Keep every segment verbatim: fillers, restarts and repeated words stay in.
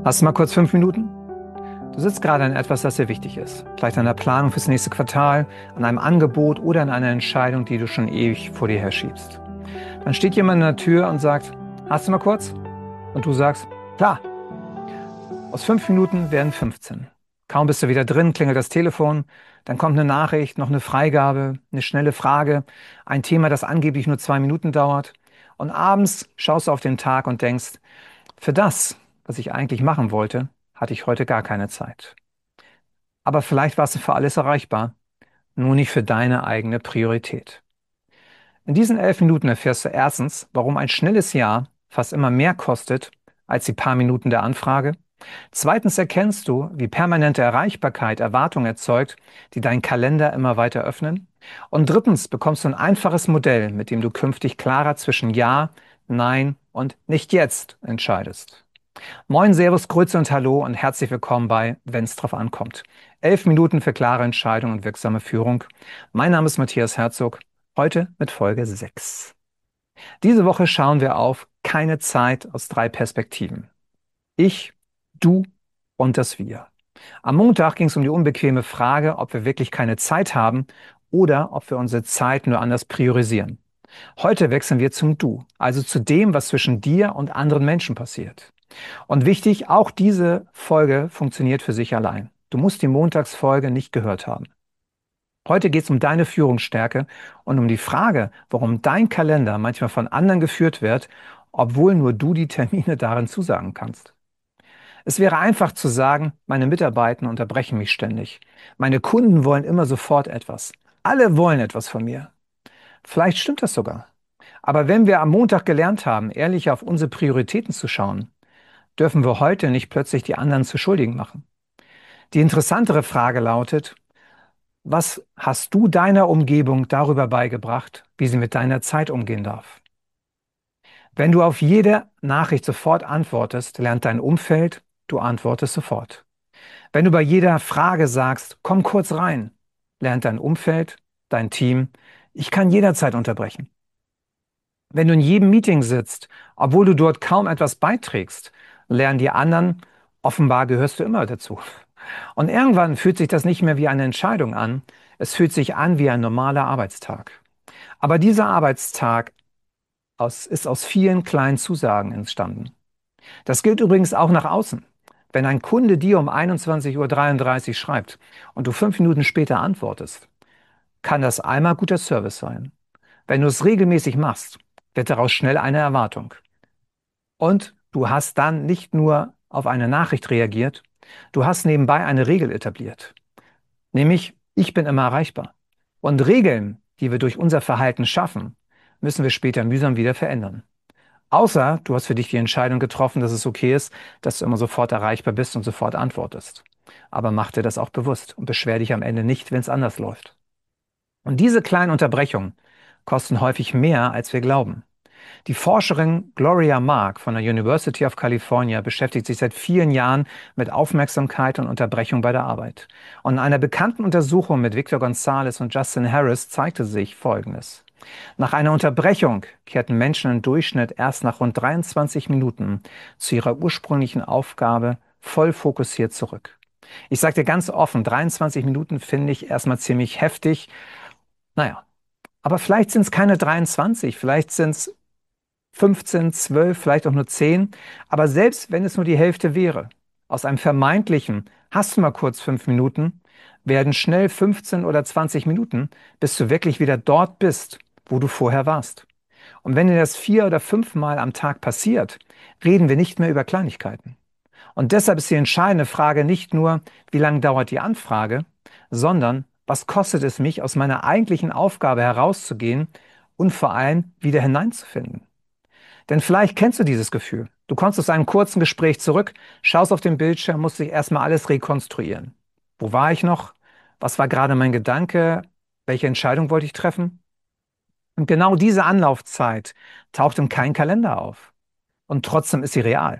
Hast du mal kurz fünf Minuten? Du sitzt gerade an etwas, das dir wichtig ist. Vielleicht an der Planung fürs nächste Quartal, an einem Angebot oder an einer Entscheidung, die du schon ewig vor dir herschiebst. Dann steht jemand an der Tür und sagt, hast du mal kurz? Und du sagst, klar. Aus fünf Minuten werden fünfzehn. Kaum bist du wieder drin, klingelt das Telefon, dann kommt eine Nachricht, noch eine Freigabe, eine schnelle Frage, ein Thema, das angeblich nur zwei Minuten dauert. Und abends schaust du auf den Tag und denkst, für das, was ich eigentlich machen wollte, hatte ich heute gar keine Zeit. Aber vielleicht warst du für alles erreichbar, nur nicht für deine eigene Priorität. In diesen elf Minuten erfährst du erstens, warum ein schnelles Ja fast immer mehr kostet als die paar Minuten der Anfrage. Zweitens erkennst du, wie permanente Erreichbarkeit Erwartungen erzeugt, die deinen Kalender immer weiter öffnen. Und drittens bekommst du ein einfaches Modell, mit dem du künftig klarer zwischen Ja, Nein und Nicht jetzt entscheidest. Moin, Servus, Grüße und Hallo und herzlich willkommen bei Wenn's drauf ankommt. Elf Minuten für klare Entscheidung und wirksame Führung. Mein Name ist Matthias Herzog, heute mit Folge sechs. Diese Woche schauen wir auf keine Zeit aus drei Perspektiven. Ich, du und das Wir. Am Montag ging es um die unbequeme Frage, ob wir wirklich keine Zeit haben oder ob wir unsere Zeit nur anders priorisieren. Heute wechseln wir zum Du, also zu dem, was zwischen dir und anderen Menschen passiert. Und wichtig, auch diese Folge funktioniert für sich allein. Du musst die Montagsfolge nicht gehört haben. Heute geht es um deine Führungsstärke und um die Frage, warum dein Kalender manchmal von anderen geführt wird, obwohl nur du die Termine darin zusagen kannst. Es wäre einfach zu sagen, meine Mitarbeiter unterbrechen mich ständig. Meine Kunden wollen immer sofort etwas. Alle wollen etwas von mir. Vielleicht stimmt das sogar. Aber wenn wir am Montag gelernt haben, ehrlich auf unsere Prioritäten zu schauen, dürfen wir heute nicht plötzlich die anderen zu Schuldigen machen. Die interessantere Frage lautet, was hast du deiner Umgebung darüber beigebracht, wie sie mit deiner Zeit umgehen darf? Wenn du auf jede Nachricht sofort antwortest, lernt dein Umfeld, du antwortest sofort. Wenn du bei jeder Frage sagst, komm kurz rein, lernt dein Umfeld, dein Team, ich kann jederzeit unterbrechen. Wenn du in jedem Meeting sitzt, obwohl du dort kaum etwas beiträgst, lernen die anderen, offenbar gehörst du immer dazu. Und irgendwann fühlt sich das nicht mehr wie eine Entscheidung an, es fühlt sich an wie ein normaler Arbeitstag. Aber dieser Arbeitstag aus, ist aus vielen kleinen Zusagen entstanden. Das gilt übrigens auch nach außen. Wenn ein Kunde dir um einundzwanzig Uhr dreiunddreißig schreibt und du fünf Minuten später antwortest, kann das einmal guter Service sein. Wenn du es regelmäßig machst, wird daraus schnell eine Erwartung. Und du hast dann nicht nur auf eine Nachricht reagiert, du hast nebenbei eine Regel etabliert. Nämlich, ich bin immer erreichbar. Und Regeln, die wir durch unser Verhalten schaffen, müssen wir später mühsam wieder verändern. Außer du hast für dich die Entscheidung getroffen, dass es okay ist, dass du immer sofort erreichbar bist und sofort antwortest. Aber mach dir das auch bewusst und beschwer dich am Ende nicht, wenn es anders läuft. Und diese kleinen Unterbrechungen kosten häufig mehr, als wir glauben. Die Forscherin Gloria Mark von der University of California beschäftigt sich seit vielen Jahren mit Aufmerksamkeit und Unterbrechung bei der Arbeit. Und in einer bekannten Untersuchung mit Victor Gonzalez und Justin Harris zeigte sich Folgendes. Nach einer Unterbrechung kehrten Menschen im Durchschnitt erst nach rund dreiundzwanzig Minuten zu ihrer ursprünglichen Aufgabe voll fokussiert zurück. Ich sage dir ganz offen, dreiundzwanzig Minuten finde ich erstmal ziemlich heftig. Naja, aber vielleicht sind es keine dreiundzwanzig, vielleicht sind es fünfzehn, zwölf, vielleicht auch nur zehn. Aber selbst wenn es nur die Hälfte wäre, aus einem vermeintlichen, hast du mal kurz fünf Minuten, werden schnell fünfzehn oder zwanzig Minuten, bis du wirklich wieder dort bist, wo du vorher warst. Und wenn dir das vier oder fünfmal am Tag passiert, reden wir nicht mehr über Kleinigkeiten. Und deshalb ist die entscheidende Frage nicht nur, wie lange dauert die Anfrage, sondern was kostet es mich, aus meiner eigentlichen Aufgabe herauszugehen und vor allem wieder hineinzufinden. Denn vielleicht kennst du dieses Gefühl. Du kommst aus einem kurzen Gespräch zurück, schaust auf den Bildschirm, musst dich erstmal alles rekonstruieren. Wo war ich noch? Was war gerade mein Gedanke? Welche Entscheidung wollte ich treffen? Und genau diese Anlaufzeit taucht in keinem Kalender auf. Und trotzdem ist sie real.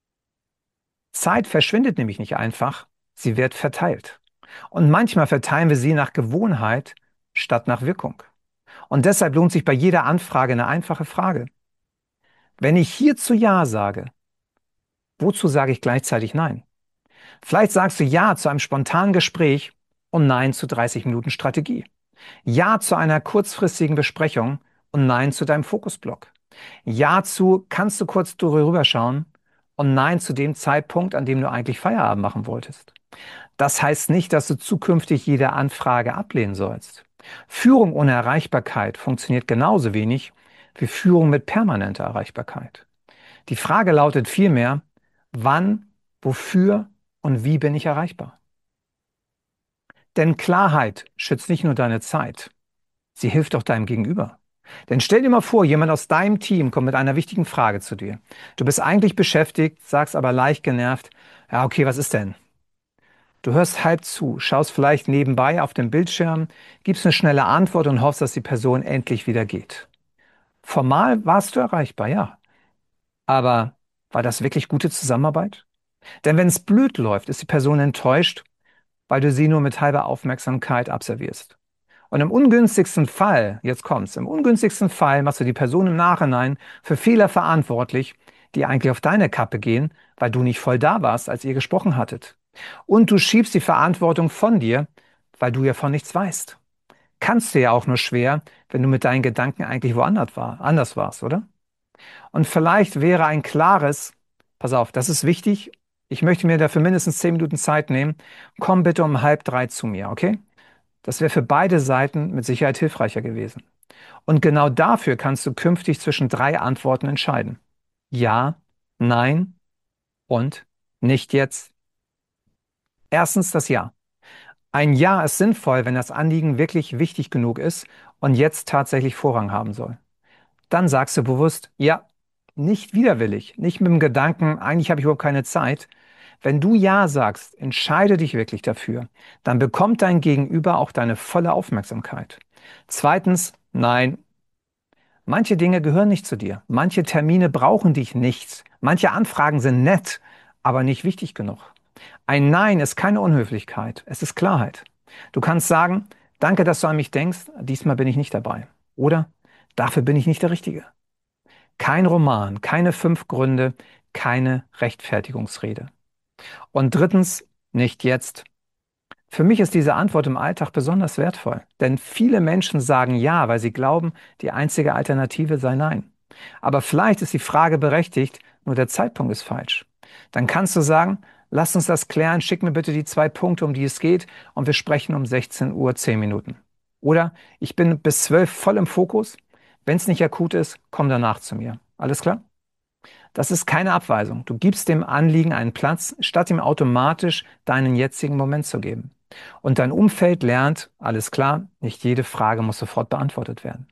Zeit verschwindet nämlich nicht einfach, sie wird verteilt. Und manchmal verteilen wir sie nach Gewohnheit statt nach Wirkung. Und deshalb lohnt sich bei jeder Anfrage eine einfache Frage. Wenn ich hierzu Ja sage, Wozu sage ich gleichzeitig Nein? Vielleicht sagst du Ja zu einem spontanen Gespräch und Nein zu dreißig Minuten Strategie. Ja zu einer kurzfristigen Besprechung und Nein zu deinem Fokusblock. Ja zu, kannst du kurz drüber schauen und Nein zu dem Zeitpunkt, an dem du eigentlich Feierabend machen wolltest. Das heißt nicht, dass du zukünftig jede Anfrage ablehnen sollst. Führung ohne Erreichbarkeit funktioniert genauso wenig wie Führung mit permanenter Erreichbarkeit. Die Frage lautet vielmehr, wann, wofür und wie bin ich erreichbar? Denn Klarheit schützt nicht nur deine Zeit, sie hilft auch deinem Gegenüber. Denn stell dir mal vor, jemand aus deinem Team kommt mit einer wichtigen Frage zu dir. Du bist eigentlich beschäftigt, sagst aber leicht genervt, ja, okay, was ist denn? Du hörst halb zu, schaust vielleicht nebenbei auf den Bildschirm, gibst eine schnelle Antwort und hoffst, dass die Person endlich wieder geht. Formal warst du erreichbar, ja. Aber war das wirklich gute Zusammenarbeit? Denn wenn es blöd läuft, ist die Person enttäuscht, weil du sie nur mit halber Aufmerksamkeit abservierst. Und im ungünstigsten Fall, jetzt kommt's, im ungünstigsten Fall machst du die Person im Nachhinein für Fehler verantwortlich, die eigentlich auf deine Kappe gehen, weil du nicht voll da warst, als ihr gesprochen hattet. Und du schiebst die Verantwortung von dir, weil du ja von nichts weißt. Kannst du ja auch nur schwer, wenn du mit deinen Gedanken eigentlich woanders war, anders warst, oder? Und vielleicht wäre ein klares, pass auf, das ist wichtig, ich möchte mir dafür mindestens zehn Minuten Zeit nehmen, komm bitte um halb drei zu mir, okay? Das wäre für beide Seiten mit Sicherheit hilfreicher gewesen. Und genau dafür kannst du künftig zwischen drei Antworten entscheiden. Ja, nein und nicht jetzt. Erstens das Ja. Ein Ja ist sinnvoll, wenn das Anliegen wirklich wichtig genug ist und jetzt tatsächlich Vorrang haben soll. Dann sagst du bewusst Ja, nicht widerwillig, nicht mit dem Gedanken, eigentlich habe ich überhaupt keine Zeit. Wenn du Ja sagst, entscheide dich wirklich dafür, dann bekommt dein Gegenüber auch deine volle Aufmerksamkeit. Zweitens, nein, manche Dinge gehören nicht zu dir. Manche Termine brauchen dich nicht. Manche Anfragen sind nett, aber nicht wichtig genug. Ein Nein ist keine Unhöflichkeit, es ist Klarheit. Du kannst sagen, danke, dass du an mich denkst, diesmal bin ich nicht dabei. Oder dafür bin ich nicht der Richtige. Kein Roman, keine fünf Gründe, keine Rechtfertigungsrede. Und drittens, nicht jetzt. Für mich ist diese Antwort im Alltag besonders wertvoll, denn viele Menschen sagen ja, weil sie glauben, die einzige Alternative sei Nein. Aber vielleicht ist die Frage berechtigt, nur der Zeitpunkt ist falsch. Dann kannst du sagen, lass uns das klären, schick mir bitte die zwei Punkte, um die es geht, und wir sprechen um sechzehn Uhr zehn Minuten. Oder ich bin bis zwölf voll im Fokus, wenn es nicht akut ist, komm danach zu mir. Alles klar? Das ist keine Abweisung. Du gibst dem Anliegen einen Platz, statt ihm automatisch deinen jetzigen Moment zu geben. Und dein Umfeld lernt, alles klar, nicht jede Frage muss sofort beantwortet werden.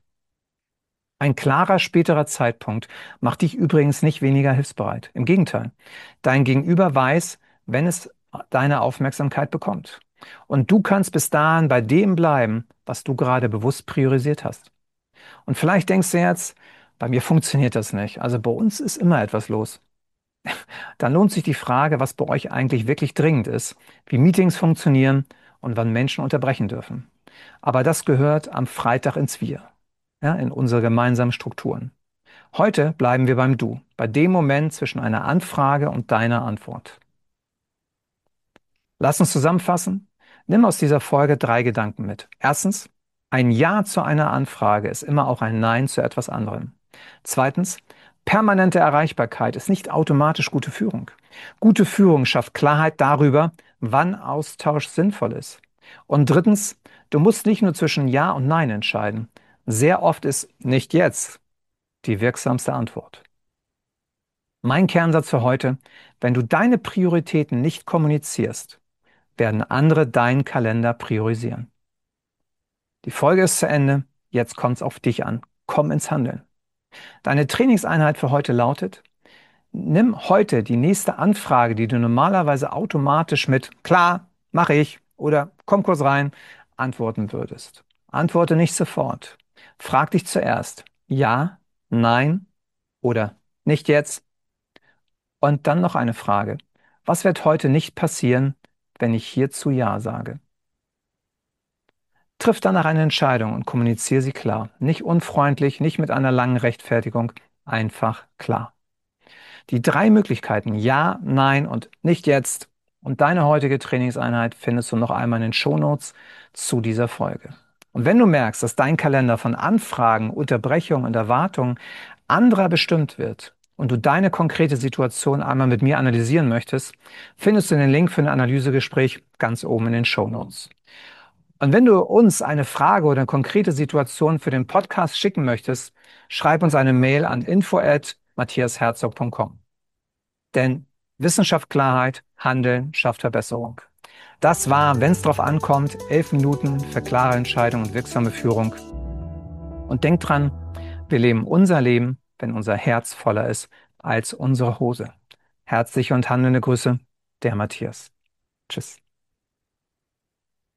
Ein klarer späterer Zeitpunkt macht dich übrigens nicht weniger hilfsbereit. Im Gegenteil, dein Gegenüber weiß, wenn es deine Aufmerksamkeit bekommt. Und du kannst bis dahin bei dem bleiben, was du gerade bewusst priorisiert hast. Und vielleicht denkst du jetzt, bei mir funktioniert das nicht. Also bei uns ist immer etwas los. Dann lohnt sich die Frage, was bei euch eigentlich wirklich dringend ist, wie Meetings funktionieren und wann Menschen unterbrechen dürfen. Aber das gehört am Freitag ins Wir, ja, in unsere gemeinsamen Strukturen. Heute bleiben wir beim Du, bei dem Moment zwischen einer Anfrage und deiner Antwort. Lass uns zusammenfassen. Nimm aus dieser Folge drei Gedanken mit. Erstens, ein Ja zu einer Anfrage ist immer auch ein Nein zu etwas anderem. Zweitens, permanente Erreichbarkeit ist nicht automatisch gute Führung. Gute Führung schafft Klarheit darüber, wann Austausch sinnvoll ist. Und drittens, du musst nicht nur zwischen Ja und Nein entscheiden. Sehr oft ist nicht jetzt die wirksamste Antwort. Mein Kernsatz für heute: Wenn du deine Prioritäten nicht kommunizierst, werden andere deinen Kalender priorisieren. Die Folge ist zu Ende. Jetzt kommt es auf dich an. Komm ins Handeln. Deine Trainingseinheit für heute lautet: Nimm heute die nächste Anfrage, die du normalerweise automatisch mit klar, mache ich oder komm kurz rein antworten würdest. Antworte nicht sofort. Frag dich zuerst ja, nein oder nicht jetzt. Und dann noch eine Frage: Was wird heute nicht passieren, wenn ich hierzu ja sage? Triff danach eine Entscheidung und kommuniziere sie klar. Nicht unfreundlich, nicht mit einer langen Rechtfertigung, einfach klar. Die drei Möglichkeiten Ja, Nein und Nicht jetzt und deine heutige Trainingseinheit findest du noch einmal in den Shownotes zu dieser Folge. Und wenn du merkst, dass dein Kalender von Anfragen, Unterbrechungen und Erwartungen anderer bestimmt wird und du deine konkrete Situation einmal mit mir analysieren möchtest, findest du den Link für ein Analysegespräch ganz oben in den Shownotes. Und wenn du uns eine Frage oder eine konkrete Situation für den Podcast schicken möchtest, schreib uns eine Mail an info at matthiasherzog punkt com. Denn Wissenschaft, Klarheit, Handeln schafft Verbesserung. Das war, wenn es drauf ankommt, elf Minuten für klare Entscheidungen und wirksame Führung. Und denk dran, wir leben unser Leben, wenn unser Herz voller ist als unsere Hose. Herzliche und handelnde Grüße, der Matthias. Tschüss.